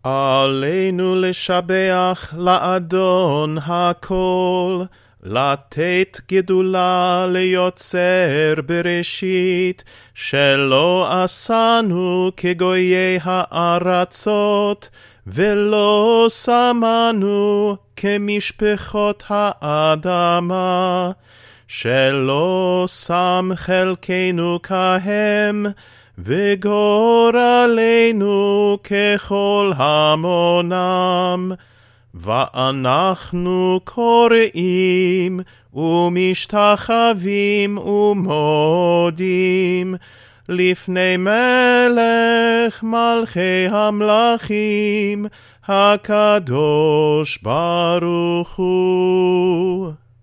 עלינו לשבח לאדון הכל, לתת גדולה ליוצר בראשית, שלא עשנו כגויי הארצות, ולא שמנו כמשפחות האדמה, שלא שם חלקנו כהם, וגורלנו ככל המונם. ואנחנו קוראים ומשתחווים ומודים לפני מלך מלכי המלכים, הקדוש ברוך הוא.